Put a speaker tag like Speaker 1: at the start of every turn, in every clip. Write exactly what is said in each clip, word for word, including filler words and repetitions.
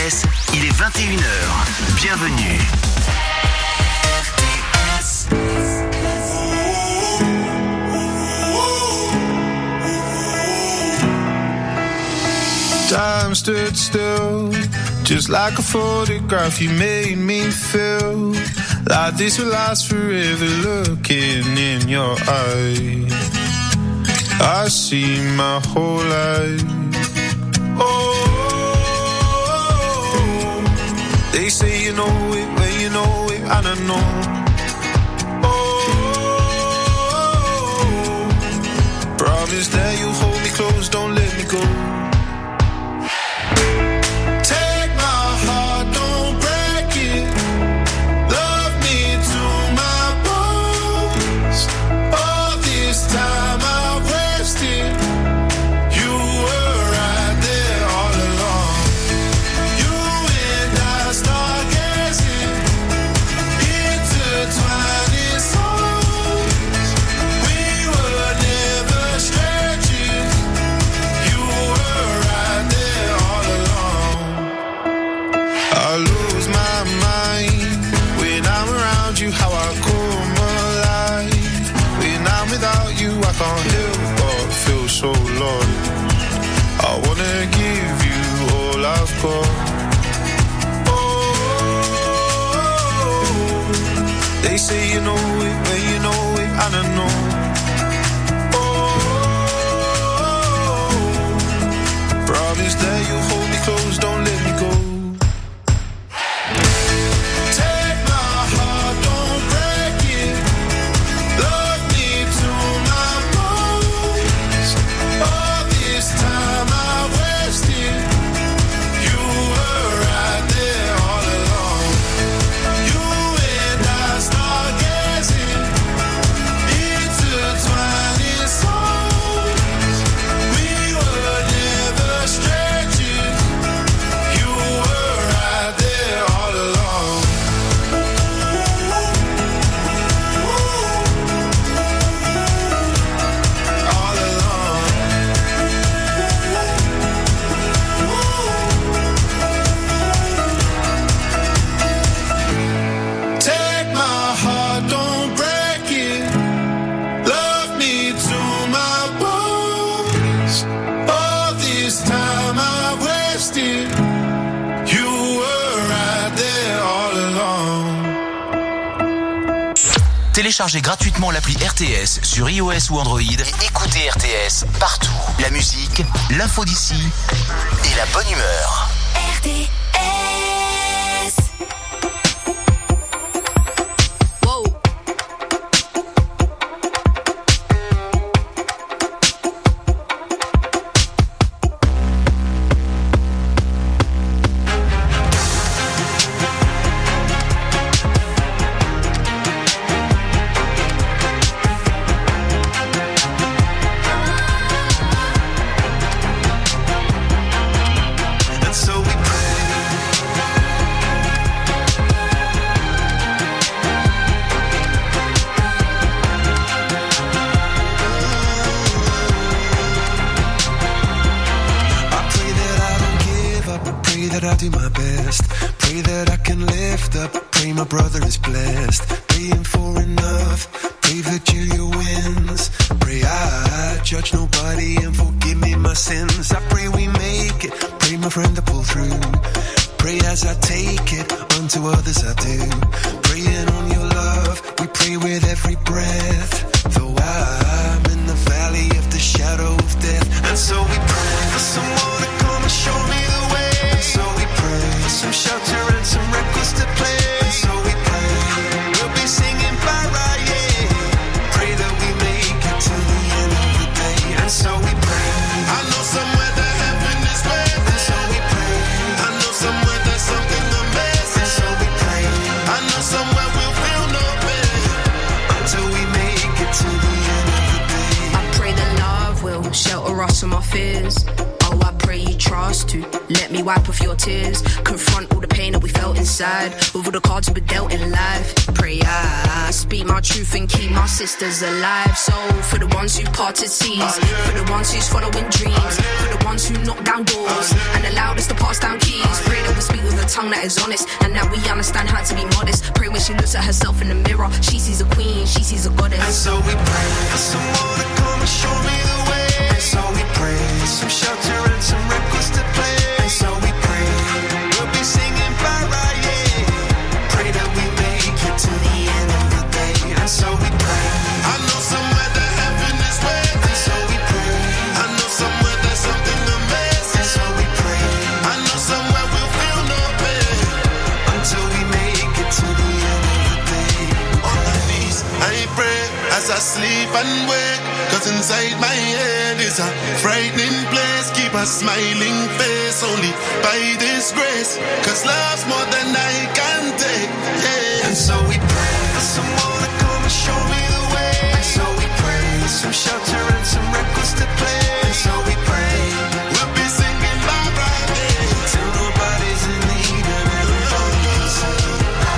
Speaker 1: S, il est vingt et une heures. Bienvenue.
Speaker 2: Time stood still, just like a photograph. You made me feel like this will last forever. Looking in your eyes, I see my whole life. Oh, they say you know it when you know it, and I know. Oh, promise that you hold me close, don't let me go. So Lord, I wanna give you all I've got. Oh, they say you know it when you know it, and I know. Oh, promise that you hold me close, don't let me go.
Speaker 1: Téléchargez gratuitement l'appli R T S sur iOS ou Android et écoutez R T S partout. La musique, l'info d'ici et la bonne humeur. R T S. Sisters alive, so for the ones who parted seas, uh, yeah. For the ones who's following dreams, uh, yeah. For the ones who knock down doors uh, yeah. And allowed us to pass down keys. uh, Pray that we speak
Speaker 3: tongue that is honest. And now we understand how to be modest. Pray when she looks at herself in the mirror, she sees a queen, she sees a goddess.
Speaker 4: And so we pray for someone to come and show me the way. And so we pray for some shelter and some records to play. And so we pray we'll be singing para, yeah. Pray that we make it to the end of the day. And so we pray. I know somewhere that heaven is waiting. And so we pray. I know somewhere there's something amazing. And so we pray. I know somewhere we'll feel no pain until we make it to the end of the day. On my knees, I pray as I sleep and wake. Cause inside my head is a frightening place. Keep a smiling face only by this grace. Cause love's more than I can take, yeah. And so we pray for someone to come and show me the way. And so we pray for some shelter and some records to play. And so we pray we'll be singing bye bye, yeah. Till nobody's in need and everybody can sing.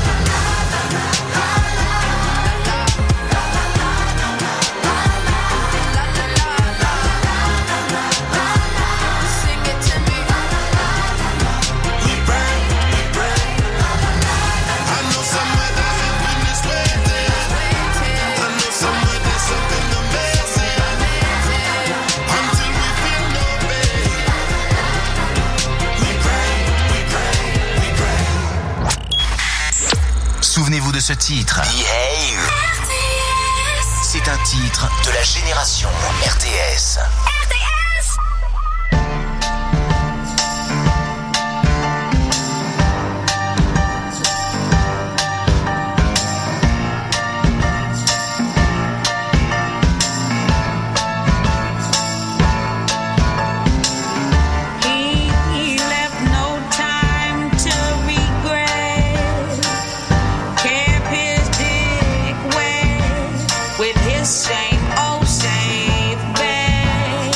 Speaker 1: Souvenez-vous de ce titre. Behave. C'est un titre de la génération R T S.
Speaker 5: Same old same bed.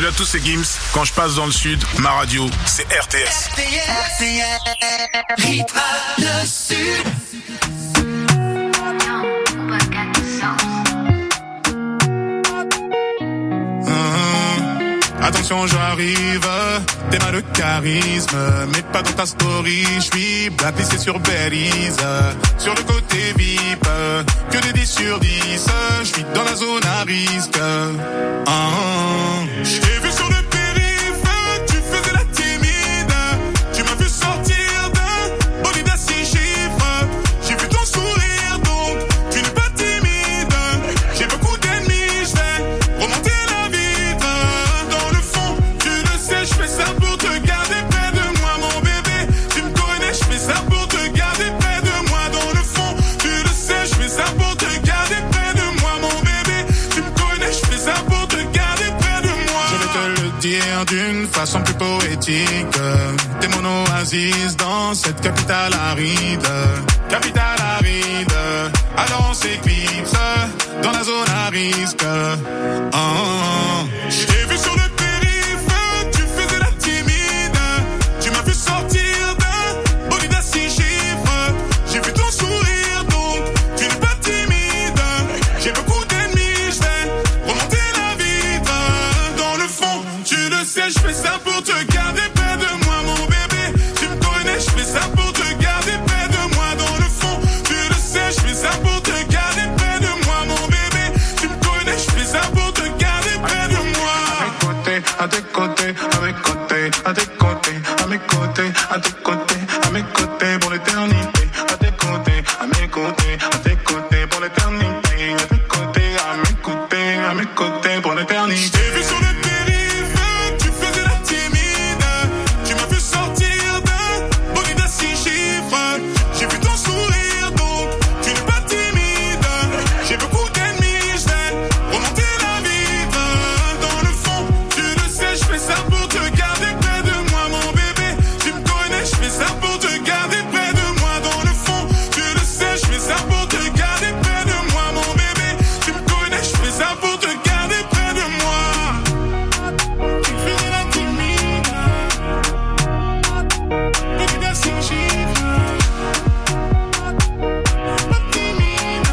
Speaker 5: Salut à tous, c'est Gims. Quand je passe dans le sud, ma radio, c'est R T S.
Speaker 4: R T S, rythme le sud.
Speaker 5: Attention, j'arrive, t'es mal de charisme, mais pas dans ta story, j'suis blacklisté sur Belize, sur le côté V I P, que des dix sur dix, j'suis dans la zone à risque. Ah, j'ai vu sur le périph', tu faisais la timide, tu m'as vu sortir d'un bolide à six chiffres, j'ai vu ton sourire donc, tu n'es pas timide, j'ai beaucoup d'ennemis, j'vais remonter la vitre. Je fais ça pour te garder près de moi, mon bébé. Tu me connais, je fais ça pour te garder près de moi. Dans le fond, tu le sais, je fais ça pour te garder près de moi, mon bébé. Tu me connais, je fais ça pour te garder près de moi. Je vais te le dire d'une façon plus poétique. T'es mon oasis dans cette capitale aride. Capitale aride. Alors on s'éclipse dans la zone à risque. Oh, oh. Je t'ai vu sur le sortir d'un bolide à six chiffres. J'ai vu ton sourire donc tu n'es pas timide. J'ai beaucoup d'ennemis, je vais remonter la vitre. Dans le fond, tu le sais, je fais ça pour te garder près de moi, mon bébé. Tu me connais, je fais ça pour te garder près de moi. Dans le fond, tu le sais, je fais ça pour te garder près de moi, mon bébé. Tu me connais, je fais ça pour te garder près de moi. À tes côtés, à mes côtés, à tes côtés, à mes côtés, à tes côtés, à mes côtés pour l'éternité. À tes côtés, à mes côtés, à tes côtés pour l'éternité. À tes côtés, à mes côtés, à mes côtés pour l'éternité. Je t'ai vu sur le périph', tu faisais la timide. Tu m'as vu sortir d'un bolide à six chiffres. J'ai vu ton sourire donc tu n'es pas timide. J'ai beaucoup d'ennemis, je vais remonter la vitre. Dans le fond, tu le sais, je fais ça pour te garder près de moi, mon bébé. Tu me connais, je fais ça pour te garder près de moi. Dans le fond, tu le sais, je fais ça pour te garder près de moi, mon bébé. Tu me connais, je fais ça pour te garder près de moi. Tu faisais la timide, petite à six chiffres. Pas timide,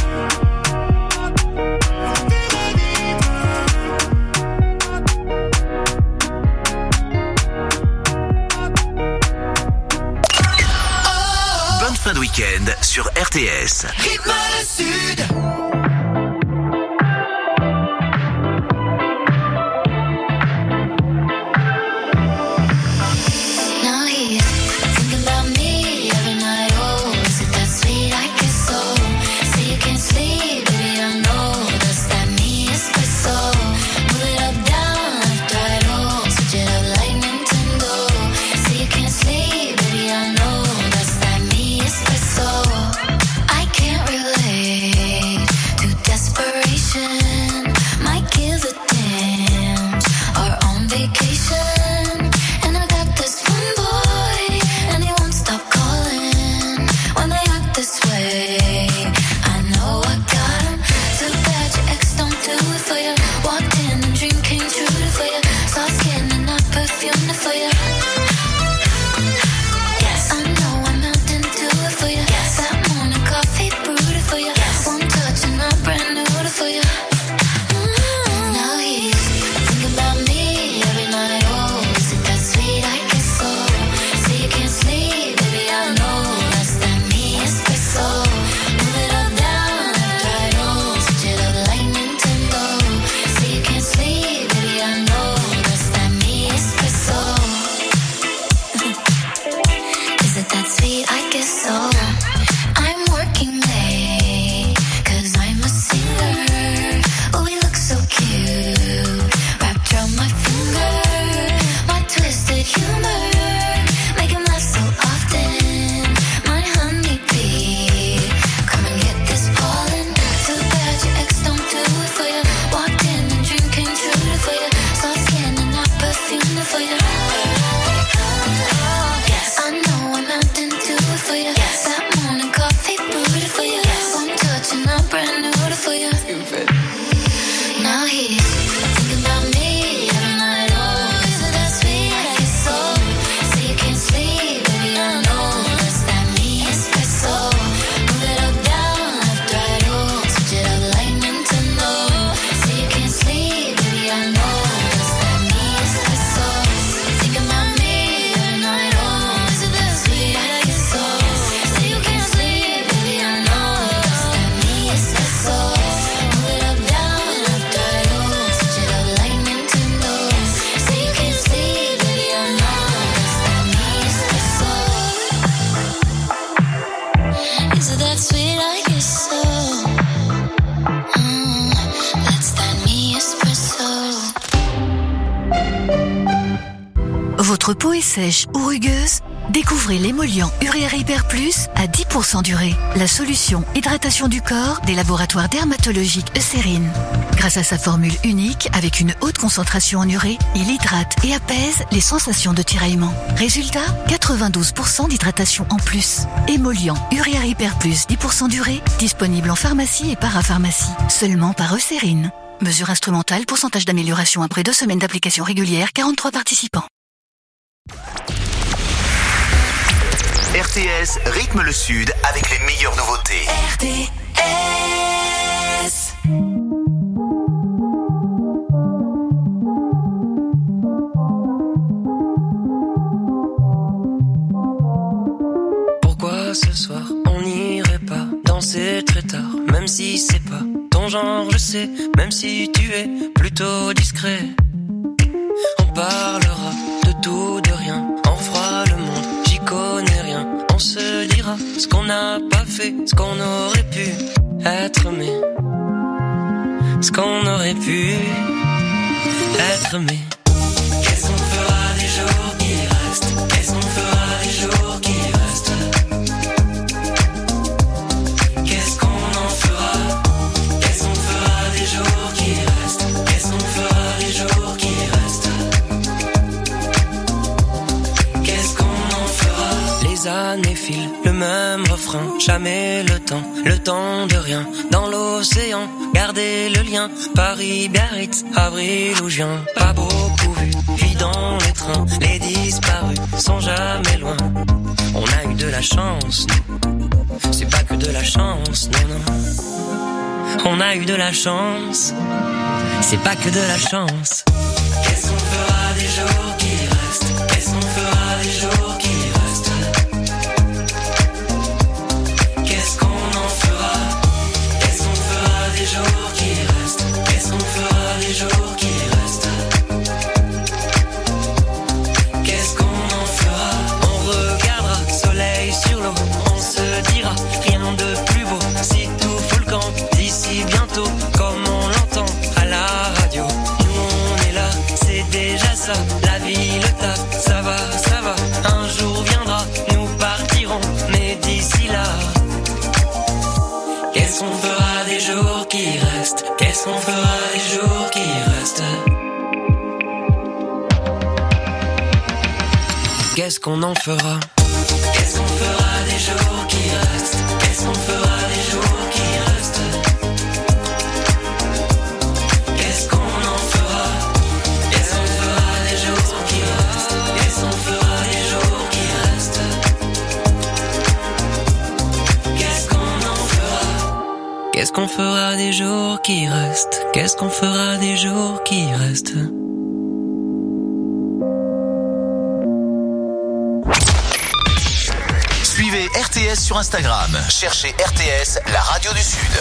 Speaker 5: t'es la vitre.
Speaker 1: Bonne fin de week-end sur R T S.
Speaker 4: Rythme le sud.
Speaker 6: Now he's thinking about me every night. Oh, is it that sweet? I guess so. Say you can't sleep, baby, I know that's that me espresso. Move it up, down, left, right, oh, switch it up like Nintendo. Say you can't sleep, baby, I know that's that me espresso. I can't relate.
Speaker 7: sèche ou rugueuse? Découvrez l'émollient Urea Hyper Plus à dix pour cent d'urée. La solution hydratation du corps des laboratoires dermatologiques Eucérine. Grâce à sa formule unique avec une haute concentration en urée, il hydrate et apaise les sensations de tiraillement. Résultat, quatre-vingt-douze pour cent d'hydratation en plus. Émollient Urea Hyper Plus dix pour cent d'urée, disponible en pharmacie et parapharmacie. Seulement par Eucérine. Mesure instrumentale, pourcentage d'amélioration après deux semaines d'application régulière, quarante-trois participants.
Speaker 1: R T S rythme le Sud avec les meilleures nouveautés.
Speaker 6: R T S.
Speaker 8: Pourquoi ce soir on n'irait pas danser très tard, même si c'est pas ton genre, je sais, même si tu es plutôt discret. On parlera de tout, de rien, on fera le monde, j'y connais rien. On se dira ce qu'on n'a pas fait, ce qu'on aurait pu être aimé, ce qu'on aurait pu être aimé. Qu'est-ce qu'on fera des jours qui restent? Qu'est-ce qu'on fera des jours qui restent? Qu'est-ce qu'on en fera? Qu'est-ce qu'on fera des jours qui restent? Qu'est-ce qu'on fera des jours qui restent? Qu'est-ce qu'on en fera? Les années filent, le même refrain, jamais le temps, le temps de rien. Dans l'océan, gardez le lien, Paris, Biarritz, avril ou juin. Pas beaucoup vu, vie dans les trains, les disparus sont jamais loin. On a eu de la chance, nous. C'est pas que de la chance, non, non. On a eu de la chance, c'est pas que de la chance. Qu'est-ce qu'on fera des jours qui restent? Qu'est-ce qu'on fera des jours qui restent? Qu'est-ce qu'on en fera? Qu'est-ce qu'on fera des jours qui restent? Qu'est-ce qu'on fera des jours qui restent? Qu'est-ce qu'on en fera? On regardera soleil sur l'eau, on se dira rien de plus beau. Si tout fout le camp d'ici bientôt, comme on l'entend à la radio. Nous on est là, c'est déjà ça. La vie, le taf, ça va, ça va. Un jour viendra, nous partirons, mais d'ici là, qu'est-ce qu'on fera des jours qui restent? Qu'est-ce qu'on fera des jours qui restent? Qu'est-ce qu'on en fera? Qu'est-ce qu'on fera des jours qui restent? Qu'est-ce qu'on fera des jours qui restent? Qu'est-ce qu'on en fera? Qu'est-ce qu'on fera des jours qui restent? Qu'est-ce qu'on fera des jours qui restent? Qu'est-ce qu'on en fera? Qu'est-ce qu'on fera des jours qui restent? Qu'est-ce qu'on fera des jours qui restent?
Speaker 1: Suivez R T S sur Instagram. Cherchez R T S, la radio du Sud.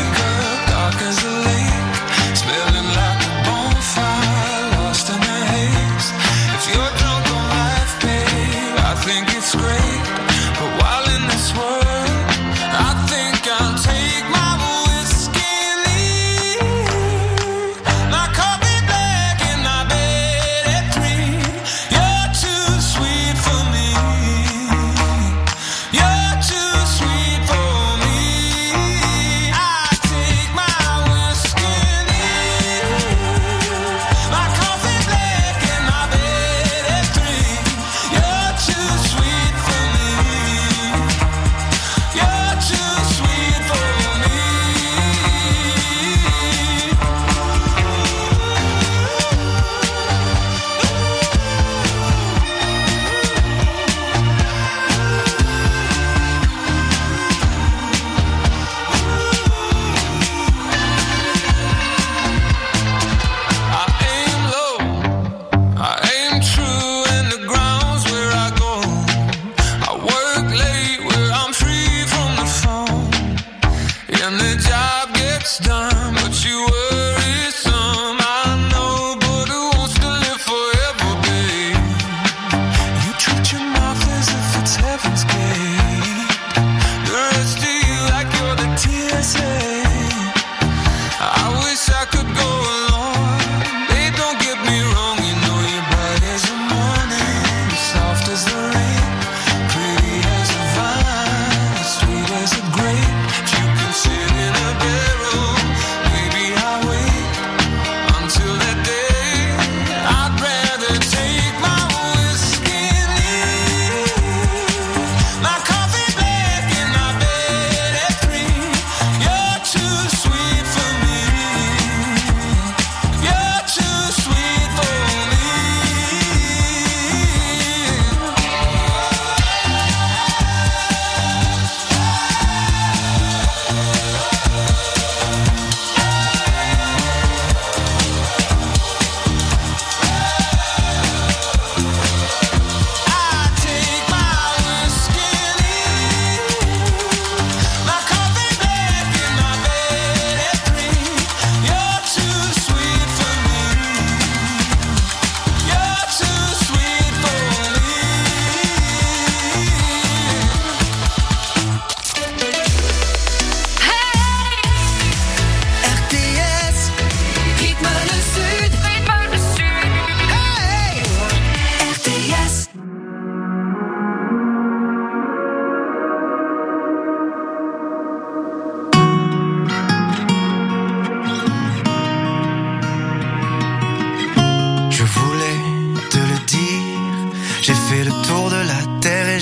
Speaker 2: Smelling like a bonfire, lost in the haze.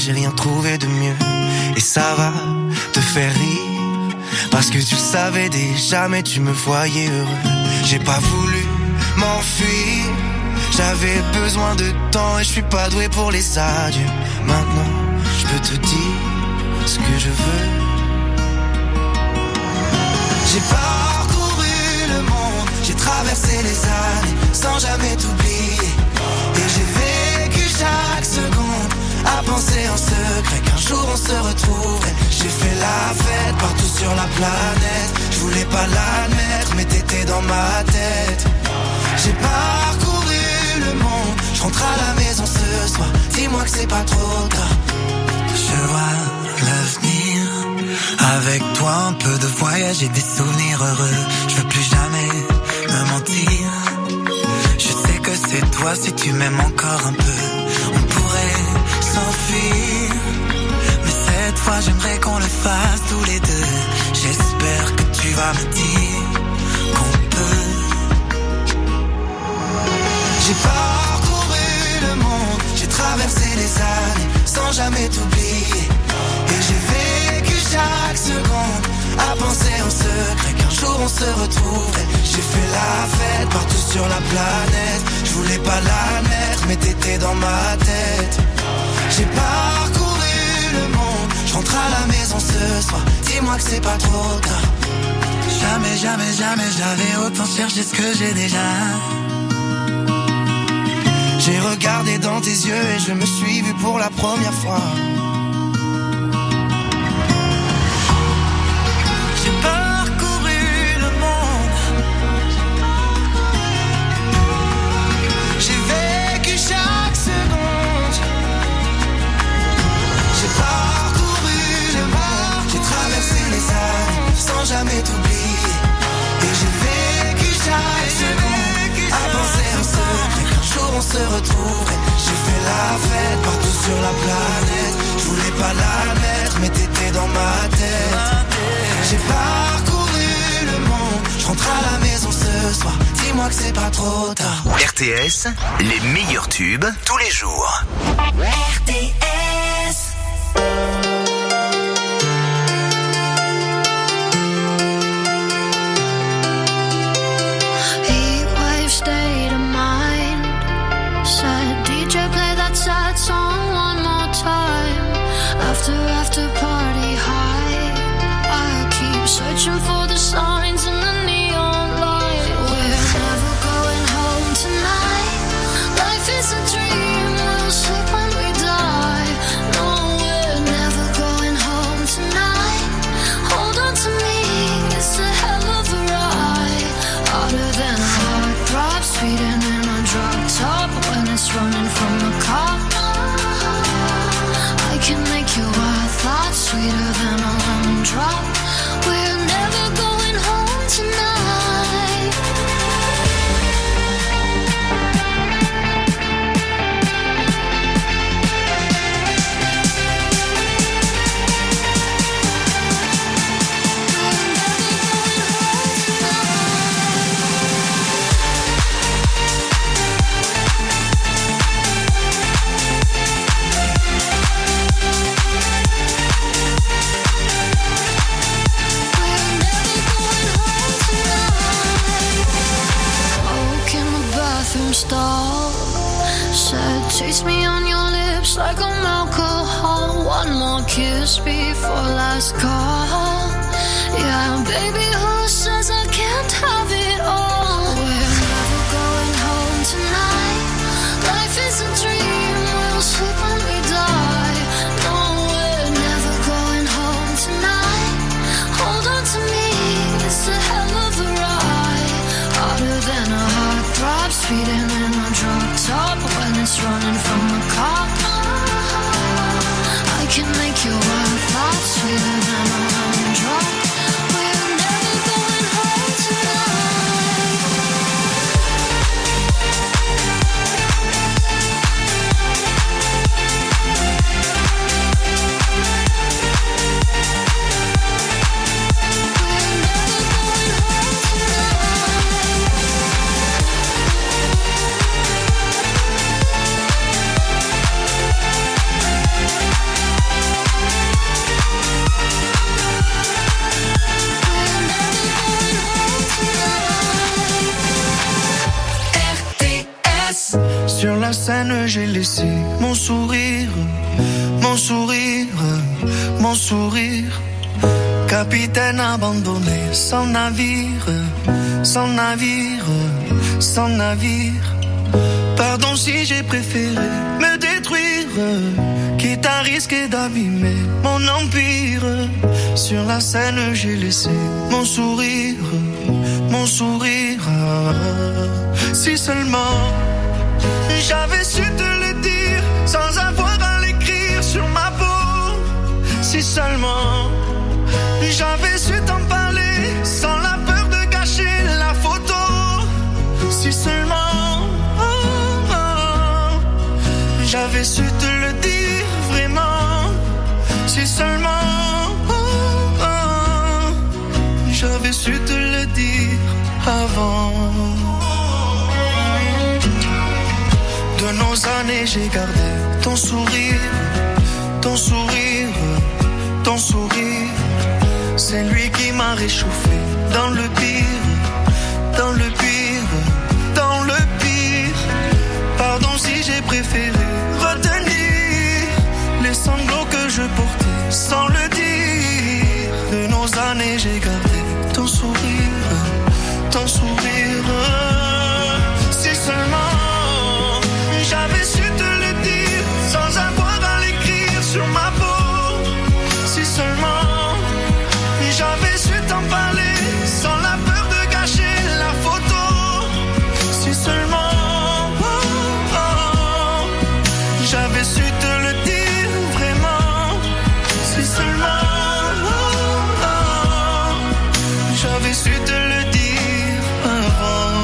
Speaker 9: j'ai rien trouvé de mieux. Et ça va te faire rire, parce que tu le savais déjà, mais tu me voyais heureux. J'ai pas voulu m'enfuir, j'avais besoin de temps et je suis pas doué pour les adieux. Maintenant, je peux te dire ce que je veux. J'ai parcouru le monde, j'ai traversé les années sans jamais t'oublier. Et j'ai vécu chaque seconde à penser en secret qu'un jour on se retrouverait. J'ai fait la fête partout sur la planète, je voulais pas l'admettre mais t'étais dans ma tête. J'ai parcouru le monde, je rentre à la maison ce soir, dis-moi que c'est pas trop tard.
Speaker 10: Je vois l'avenir, avec toi un peu de voyage et des souvenirs heureux. Je veux plus jamais me mentir, je sais que c'est toi si tu m'aimes encore un peu. On pourrait s'enfuir, mais cette fois j'aimerais qu'on le fasse tous les deux. J'espère que tu vas me dire qu'on peut.
Speaker 9: J'ai parcouru le monde, j'ai traversé les années sans jamais t'oublier. Et j'ai vécu chaque seconde à penser en secret qu'un jour on se retrouverait. J'ai fait la fête partout sur la planète, je voulais pas l'admettre mais t'étais dans ma tête. J'ai parcouru le monde, je rentre à la maison ce soir, dis-moi que c'est pas trop tard.
Speaker 10: Jamais, jamais, jamais j'avais autant cherché ce que j'ai déjà.
Speaker 9: J'ai regardé dans tes yeux et je me suis vu pour la première fois.
Speaker 10: J'ai parcouru le monde,
Speaker 9: j'ai vécu chaque seconde. J'ai parcouru le monde, j'ai traversé les années sans jamais t'oublier. Et j'ai vécu chaque seconde à penser en secret qu'un jour on se retrouverait. J'ai fait la fête partout sur la planète, je voulais pas l'admettre mais t'étais dans ma tête. J'ai parcouru le monde, je rentre à la maison ce soir, dis-moi que c'est pas trop tard.
Speaker 1: R T S, les meilleurs tubes tous les jours.
Speaker 6: R T S.
Speaker 11: Heatwave state of mind. Said D J play that sad song one more time. After after party high, I keep searching for the signs in the neon light. We're never going home tonight. Life is a dream, we'll sleep when we die. No, we're never going home tonight. Hold on to me, it's a hell of a ride. Harder than a heart throb, sweeter than a drug top. When it's running from the cop, I can make you a thought sweeter than a lemon drop. We're never going home tonight. Stall. Said, taste me on your lips like I'm alcohol. One more kiss before last call. Yeah, baby, who says I can't have it all? We're never going home tonight. Life is a dream, we'll sleep when we die. No, we're never going home tonight. Hold on to me, it's a hell of a ride. Harder than a heart throb, sweeter than a drug top. When it's running from the cop, I can make you a thought sweeter than a lemon drop. We're never going home tonight. We're never going home tonight.
Speaker 9: laissé mon sourire, mon sourire, mon sourire. Capitaine abandonné, sans navire, sans navire, sans navire. Pardon si j'ai préféré me détruire, quitte à risquer d'abîmer mon empire. Sur la scène j'ai laissé mon sourire, mon sourire. Si seulement j'avais su te le dire sans avoir à l'écrire sur ma peau. Si seulement j'avais su t'en parler sans la peur de gâcher la photo. Si seulement oh, oh, j'avais su te le dire vraiment. Si seulement oh, oh, j'avais su te le dire avant. De nos années j'ai gardé ton sourire, ton sourire, ton sourire. C'est lui qui m'a réchauffé dans le pire, dans le pire, dans le pire. Pardon si j'ai préféré retenir les sanglots que je portais sans le dire. De nos années j'ai gardé ton sourire, ton sourire. Si seulement j'avais su te le dire sans avoir à l'écrire sur ma peau. Si seulement j'avais su t'en parler sans la peur de gâcher la photo. Si seulement oh, oh, j'avais su te le dire vraiment. Si seulement oh, oh, j'avais su te le dire avant.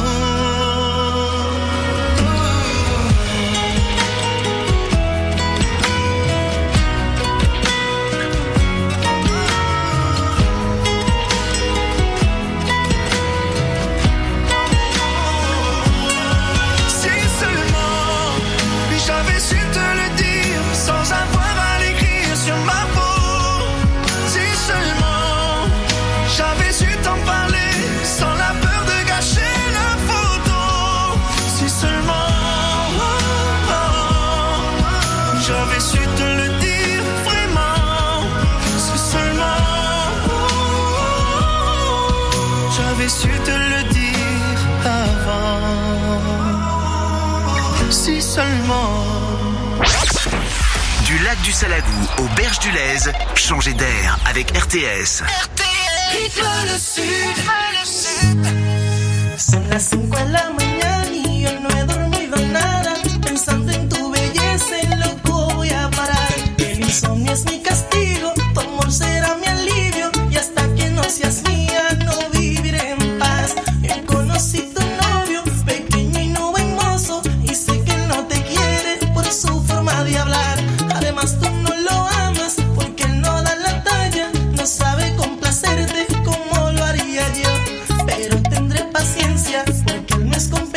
Speaker 9: Su te le dire avant. Si seulement.
Speaker 1: Du lac du Salagou aux berges du Lez, changez d'air avec R T S.
Speaker 4: R T S.
Speaker 9: Ritmo le Sud. Son las cinco de la mañana y yo no he dormido nada. Pensando en tu belleza, en loco voy a parar. El insomnio es mi castigo, tu amor será mi alivio. Y hasta que no seas mía, no viviré en paz. Yo conocí tu novio, pequeño y no buen mozo. Y sé que no te quiere por su forma de hablar. Además tú no lo amas porque él no da la talla. No sabe complacerte como lo haría yo. Pero tendré paciencia porque él no es compasivo.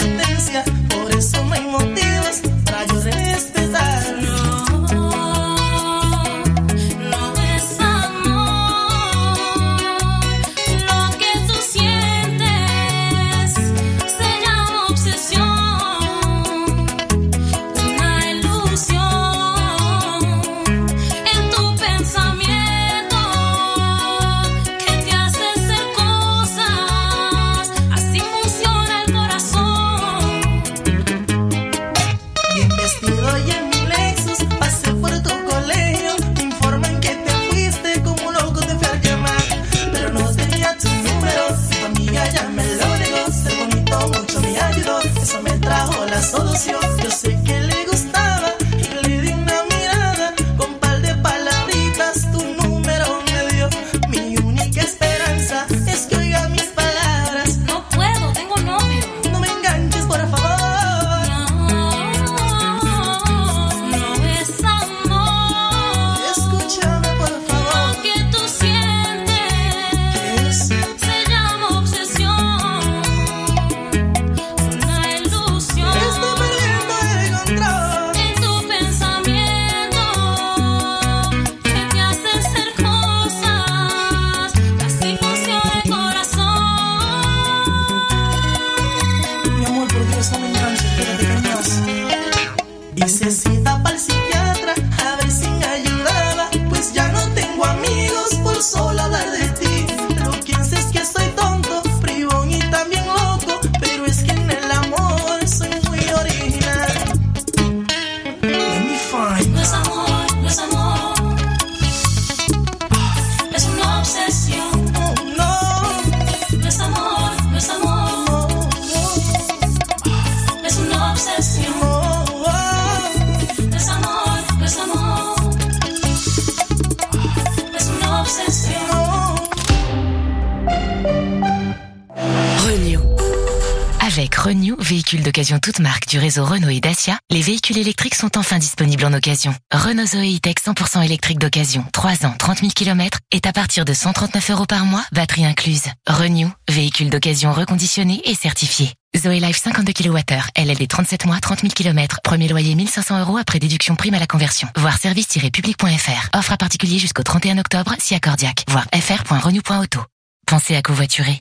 Speaker 12: Renew. Avec Renew, véhicules d'occasion toute marque du réseau Renault et Dacia, les véhicules électriques sont enfin disponibles en occasion. Renault Zoé E-Tech cent pour cent électrique d'occasion, trois ans, trente mille kilomètres, est à partir de cent trente-neuf euros par mois, batterie incluse. Renew, véhicule d'occasion reconditionné et certifié. Zoé Life cinquante-deux kilowattheures, L L D trente-sept mois, trente mille kilomètres, premier loyer mille cinq cents euros après déduction prime à la conversion. Voir service tiret public point f r. Offre à particulier jusqu'au trente et un octobre, si accordiaque. Voir f r point renew point auto. Pensez à covoiturer.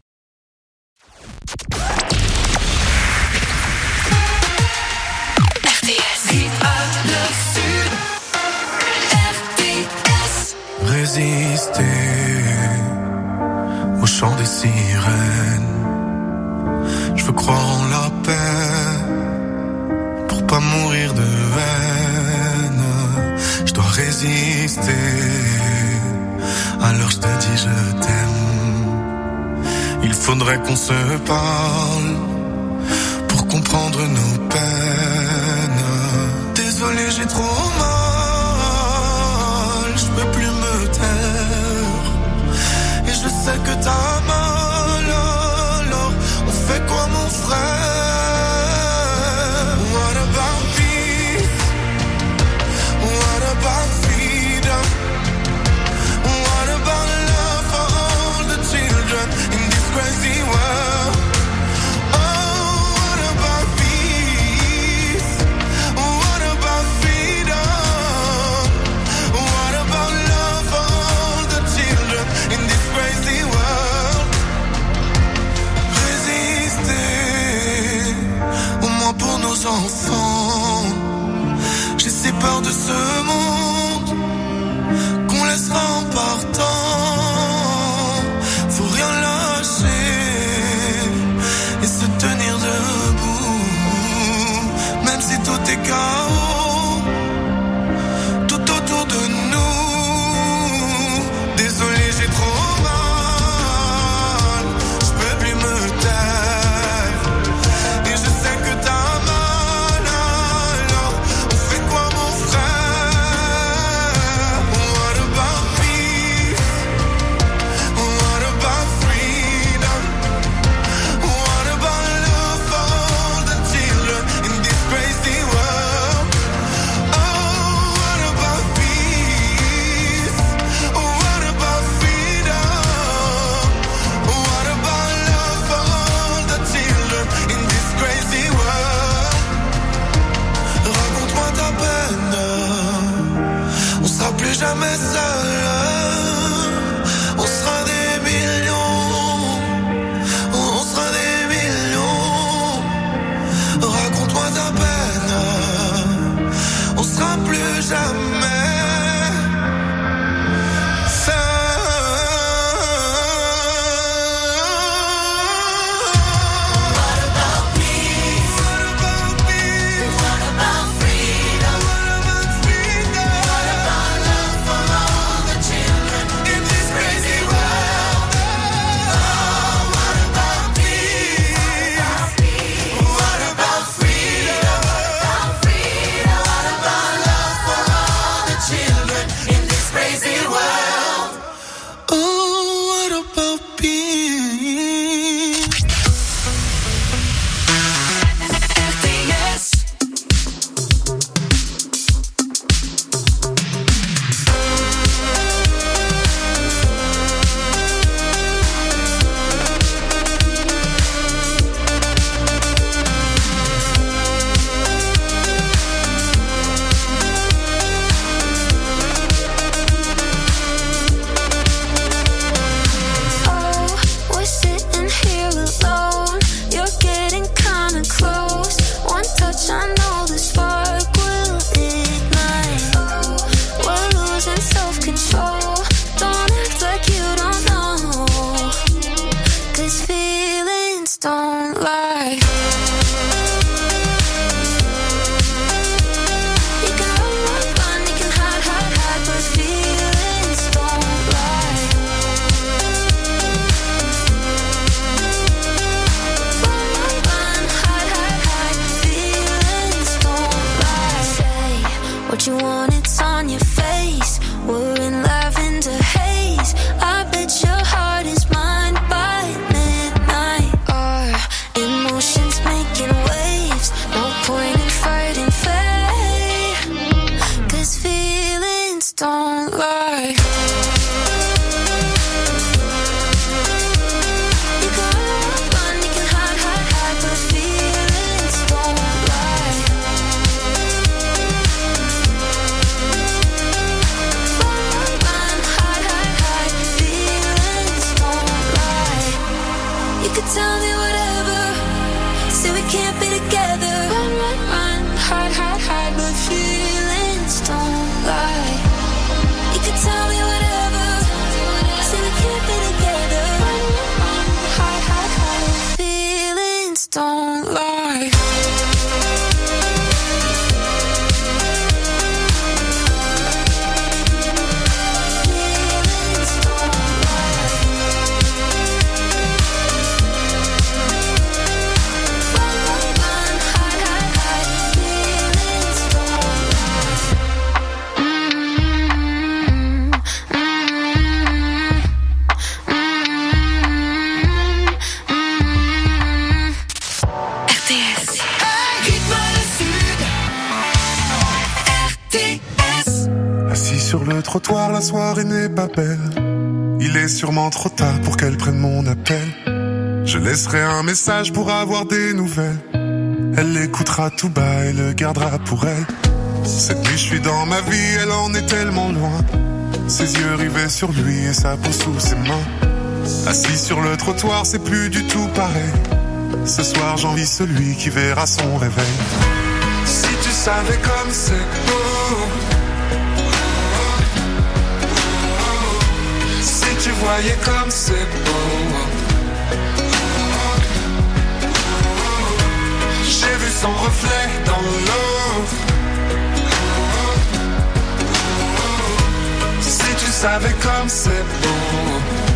Speaker 11: R T S.
Speaker 2: Résister au chant des sirènes. Je veux croire en la paix pour pas mourir de haine. Je dois résister. Alors je te dis je t'aime. Il faudrait qu'on se parle pour comprendre nos peines. Désolé, j'ai trop mal. Je peux plus me taire. Et je sais que t'as mal. Alors on fait quoi mon frère? What about peace? What about freedom? What about love for all the children in this crazy world? Oh, what about peace? What about freedom? What about love for all the children in this crazy world? Résister, au moins pour nos enfants. J'ai si peur de ce monde qu'on laissera en partant. Faut rien lâcher et se tenir debout, même si tout est chaos tout autour de nous. Désolé, j'ai trop mal. Je peux plus me taire. Et je sais que t'as mal. Alors on fait quoi mon frère? What about peace? What about freedom? What about love for all the children in this crazy world? Oh, what about peace? What about freedom? What about love for all the children in this crazy world? Raconte-moi ta peine. On sera plus jamais seul. On sera des millions. On sera des millions. Raconte-moi ta peine. On sera plus jamais
Speaker 13: don't lie.
Speaker 14: Sur le trottoir, la soirée n'est pas belle. Il est sûrement trop tard pour qu'elle prenne mon appel. Je laisserai un message pour avoir des nouvelles. Elle l'écoutera tout bas et le gardera pour elle. Cette nuit, je suis dans ma vie, elle en est tellement loin. Ses yeux rivés sur lui et sa peau sous ses mains. Assis sur le trottoir, c'est plus du tout pareil. Ce soir, j'envie celui qui verra son réveil.
Speaker 9: Si tu savais comme c'est beau. Tu voyais comme c'est beau. J'ai vu son reflet dans l'eau. Si tu savais comme c'est beau.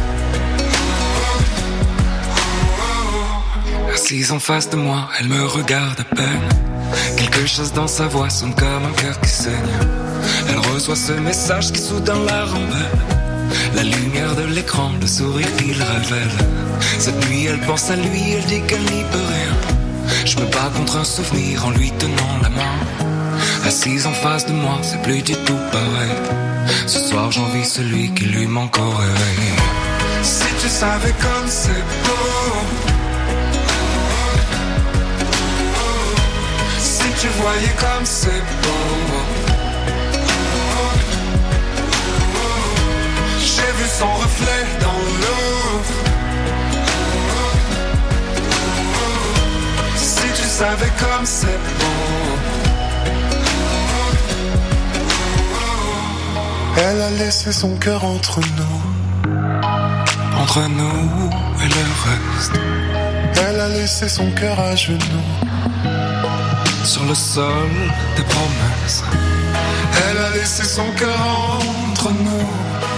Speaker 8: Assise en face de moi, elle me regarde à peine. Quelque chose dans sa voix sonne comme un cœur qui saigne. Elle reçoit ce message qui soudain la rend belle. La lumière de l'écran, le sourire qu'il révèle. Cette nuit elle pense à lui, elle dit qu'elle n'y peut rien. Je me bats contre un souvenir en lui tenant la main. Assise en face de moi, c'est plus du tout pareil. Ce soir j'envie celui qui lui manque au réveil.
Speaker 9: Si tu savais comme c'est beau. Si tu voyais comme c'est beau. J'ai vu son reflet dans l'eau. Si tu savais comme c'est beau.
Speaker 14: Elle a laissé son cœur entre nous.
Speaker 8: Entre nous et le reste.
Speaker 14: Elle a laissé son cœur à genoux.
Speaker 8: Sur le sol des promesses.
Speaker 14: Elle a laissé son cœur entre nous.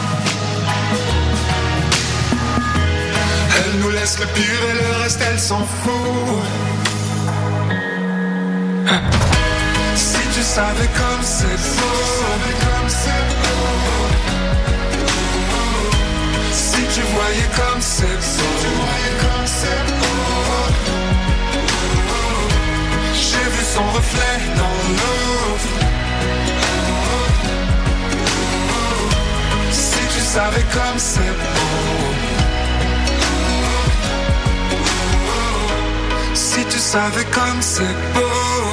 Speaker 14: Elle nous laisse le pire et le reste elle s'en fout.
Speaker 9: Si tu savais comme c'est beau. Si tu voyais comme c'est beau. J'ai vu son reflet dans l'eau. Si tu savais comme c'est beau. Si tu savais comme c'est beau.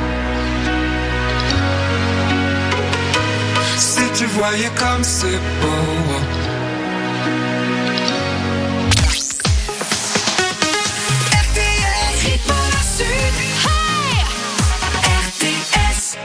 Speaker 9: Si tu voyais comme c'est beau.
Speaker 4: R T S, rythme sud. Hey! R T S.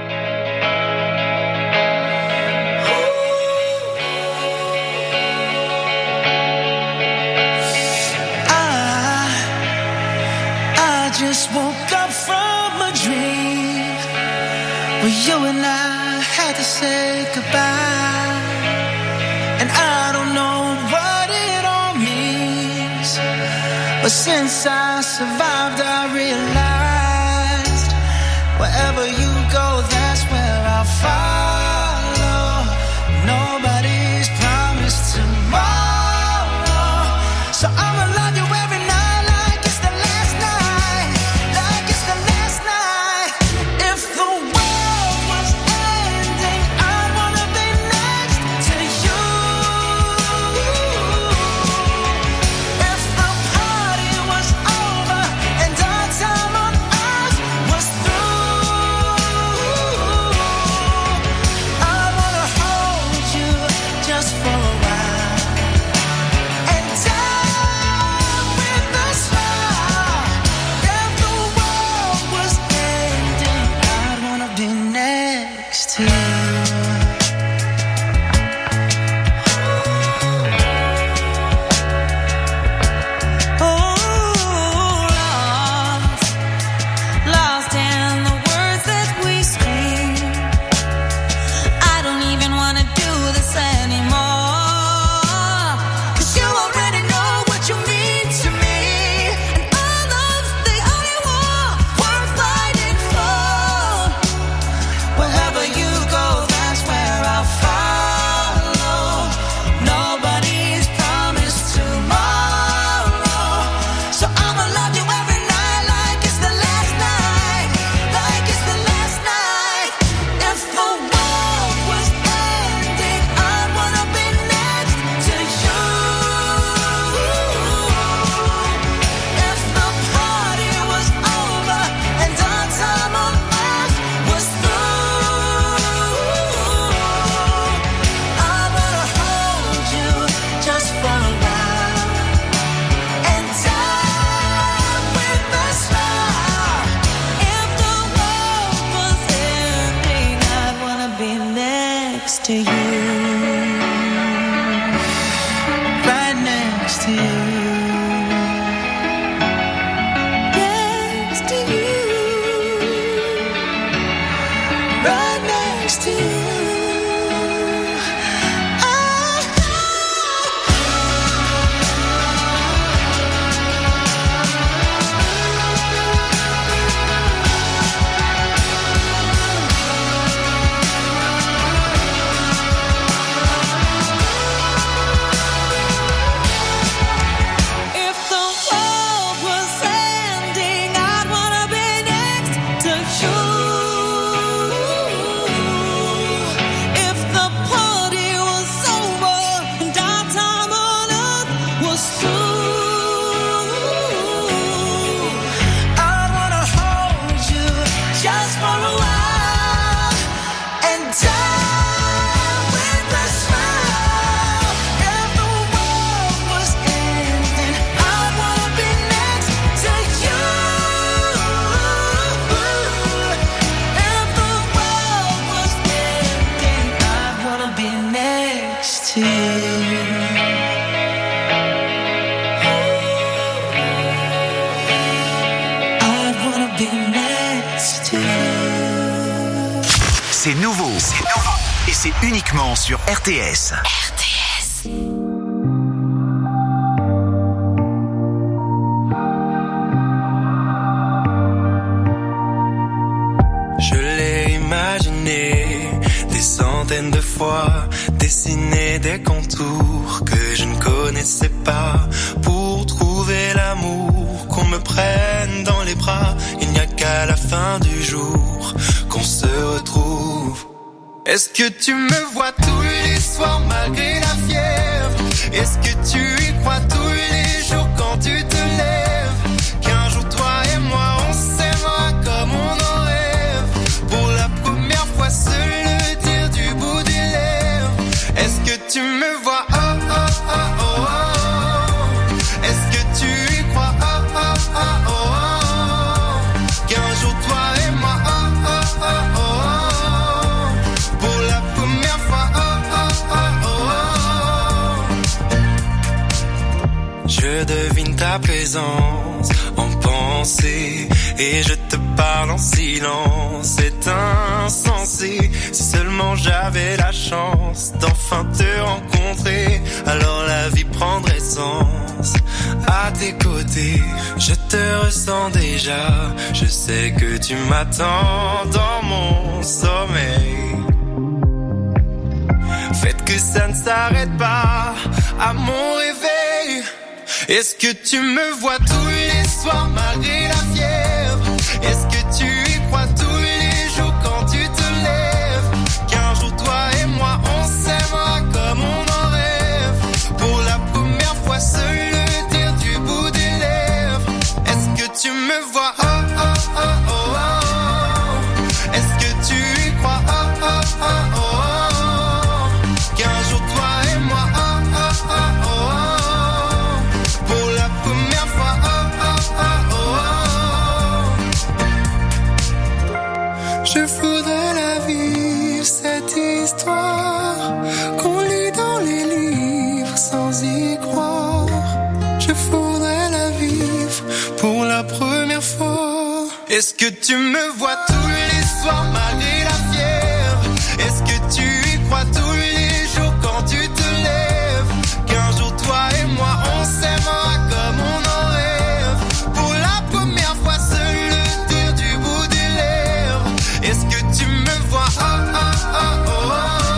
Speaker 9: Just woke up from a dream where you and I had to say goodbye. And I don't know what it all means, but since I survived I realized wherever you go, that's where I'll follow. Nobody's promised tomorrow, so I'ma love you every night.
Speaker 10: to you. I wanna be next to you.
Speaker 1: C'est nouveau, c'est nouveau, et c'est uniquement sur R T S.
Speaker 7: R T S.
Speaker 8: Je l'ai imaginé des centaines de fois, dessiner des contours que je ne connaissais pas, pour trouver l'amour, qu'on me prenne dans les bras. Il n'y a qu'à la fin du jour qu'on se retrouve. Est-ce que tu me vois tous les soirs malgré la fièvre? Est-ce que tu y crois tous les jours quand tu te lèves? Qu'un jour toi et moi on s'aimera comme on en rêve, pour la première fois se le dire du bout des lèvres. Est-ce que tu me vois? Oh oh oh oh oh. Est-ce que tu y crois? Oh oh oh oh oh. Qu'un jour toi et moi oh oh oh oh oh. Pour la première fois oh oh oh oh oh. Je devine ta présence en pensée et je te parle en silence. C'est insensé. Si seulement j'avais la chance d'enfin te rencontrer, alors la vie prendrait sens. À tes côtés, je te ressens déjà. Je sais que tu m'attends dans mon sommeil. Faites que ça ne s'arrête pas à mon réveil. Est-ce que tu me vois tous les soirs malgré la fièvre? Est-ce que tu y crois tous les jours quand tu te lèves? Qu'un jour toi et moi on s'aimera comme on en rêve, pour la première fois se le dire du bout des lèvres. Est-ce que tu me vois? Oh oh oh oh oh. Est-ce que tu y crois? Oh oh oh oh oh. Qu'un jour toi et moi oh oh oh oh oh. Pour la première fois oh oh oh oh oh. Je voudrais la vivre cette histoire qu'on lit dans les livres sans y croire. Je voudrais la vivre pour la première fois. Est-ce que tu me vois tous les soirs malgré la fièvre? Est-ce que tu y crois tous les jours quand tu te lèves? Qu'un jour toi et moi on s'aimera comme on en rêve, pour la première fois se le dire du bout des lèvres. Est-ce que tu me vois? Oh oh oh oh oh.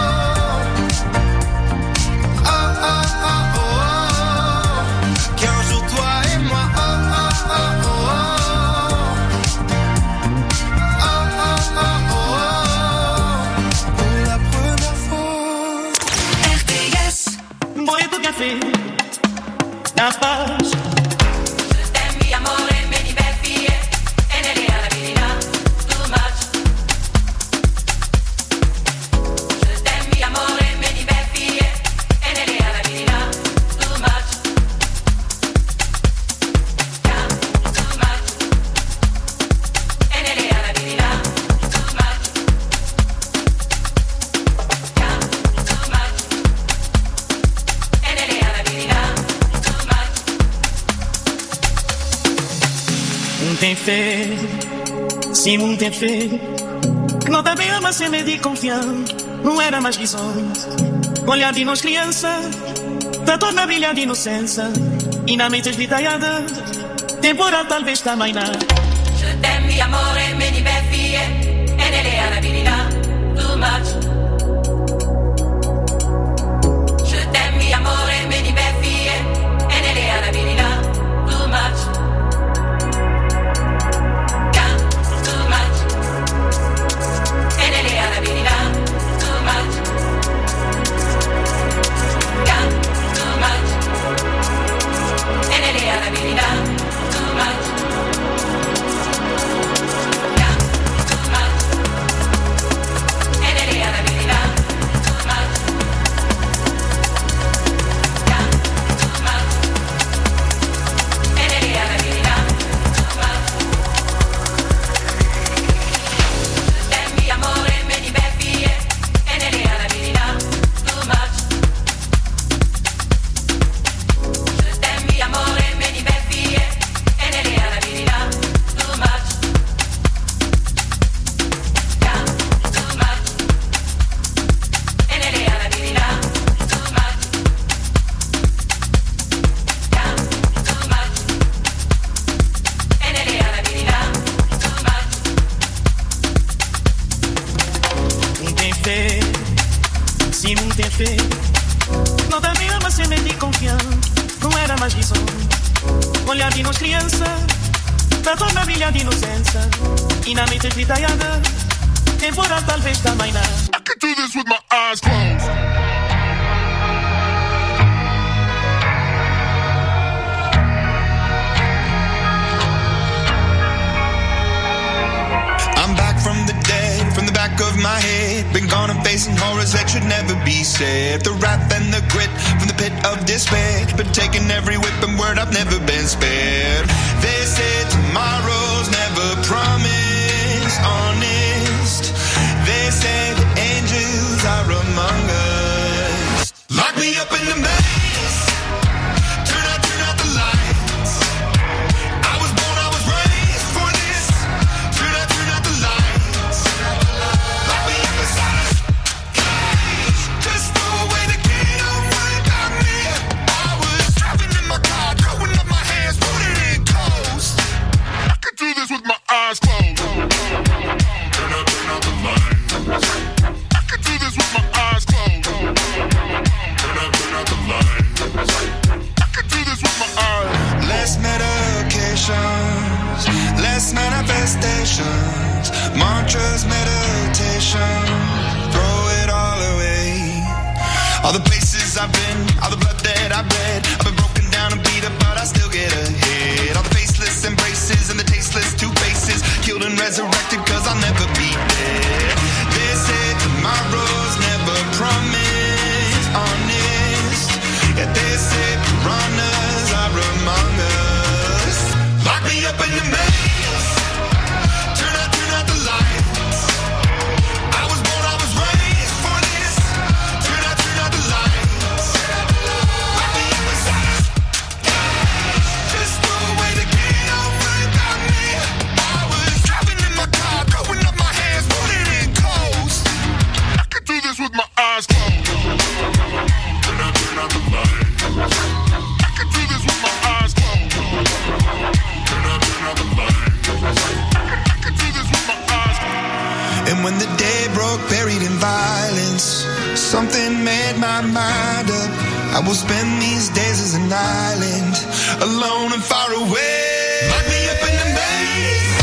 Speaker 8: Oh oh oh oh oh. Qu'un jour toi et moi oh oh oh oh oh. Oh oh oh oh oh. Pour la première fois.
Speaker 10: R T S.
Speaker 13: Voy tu café, la paz. Tem fé, sim, um tem fé. Não também ama sem medo e confiar. Não era mais visões. Olhar de nós criança, da torna brilhar de inocência. E na mente esvitalhada, temporal talvez também não.
Speaker 15: Je t'aime, amore, meni beffie, e nele arabilina, too much. Je t'aime, amore, meni beffie, e nele arabilina, too much. Too much.
Speaker 13: mais lição. Olhar de nós criança, da cor na brilha de inocência. E na mente gritaiada, temporal talvez também não.
Speaker 5: I could do this with my eyes closed.
Speaker 9: I'm back from the dead, from the back of my head. Been gone and facing horrors that should never be said. The wrath and the grit from the pit of despair. Been taking every whip and word, I've never been spared. They said tomorrow's never promised, honest. They say the angels are among us. Lock me up in the maze. Turn out, turn out the lights. I was born, I was raised for this. Turn out, turn out the lights. Lock me up inside a cage. Just throw away the key, don't worry about me. I was driving in my car, throwing up my hands, putting in coast.
Speaker 5: I could do this with my eyes closed. Turn out, turn out the lights. I could do this with my eyes closed. Turn out, turn out the lights. I could do this with my eyes.
Speaker 9: Less medications, less manifestations, mantras, meditation, throw it all away. All the places I've been, all the blood that I've bled, I've been broken down and beat up, but I still get ahead. All the faceless embraces and the tasteless two faces, killed and resurrected cause I'll never be dead. They say tomorrow's never promised, honest. Yeah, they say piranhas are among us. Lock me up in the maze. Turn out, turn out the lights. I was born, I was raised for this. Turn out, turn out the lights. Lock me up inside a cage. Just throw away the key, don't worry about me. I was driving in my car, throwing up my hands, putting in coast.
Speaker 5: I could do this with my eyes closed. Turn out, turn out the lights. I could do this with my eyes closed. Turn out, turn out the lights. I could do this with my eyes closed.
Speaker 9: And when the day broke, buried in violence, something made my mind up. I will spend these days as an island, alone and far away. Lock me up in the maze.